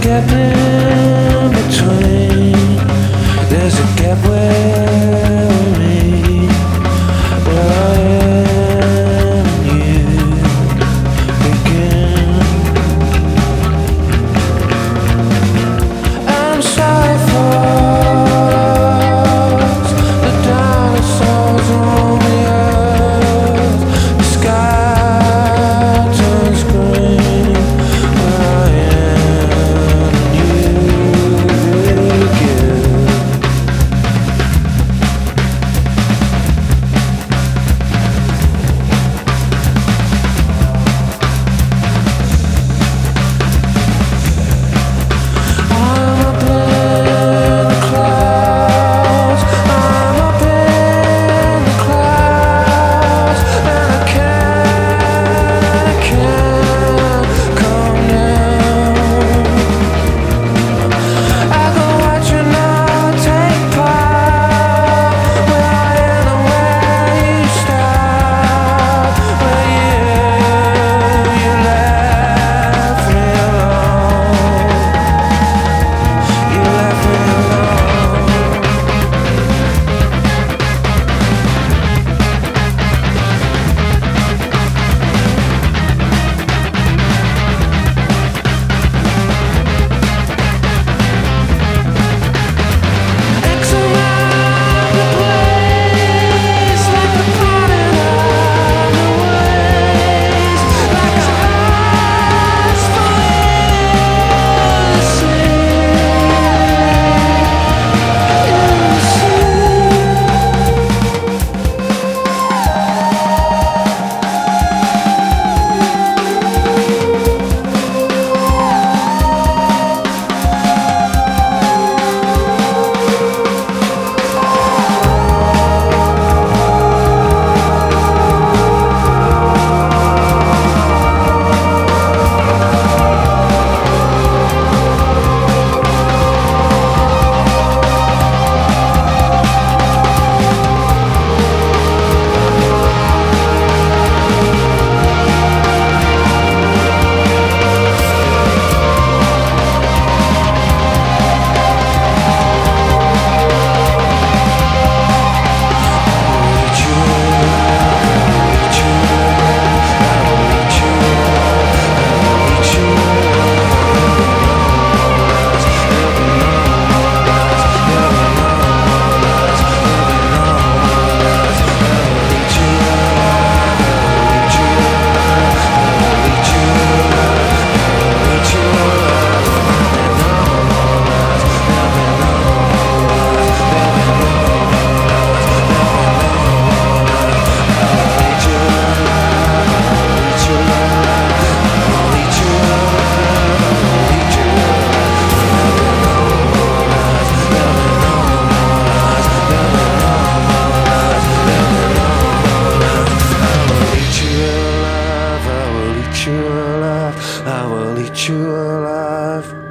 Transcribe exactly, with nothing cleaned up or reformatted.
gap in between. There's a gap where we meet, where I am and you begin. I'm sorry for the dinosaurs roam the earth. The sky turns green where I am and you begin. I'm up in the clouds, I'm up in the clouds, and I can't, I can't come down. I go watch you now take part, where I am and where you start, where you, you left me alone. You left me alone. X around the place, like the parting of the waves, like a house for the I will eat you alive, I will eat you alive.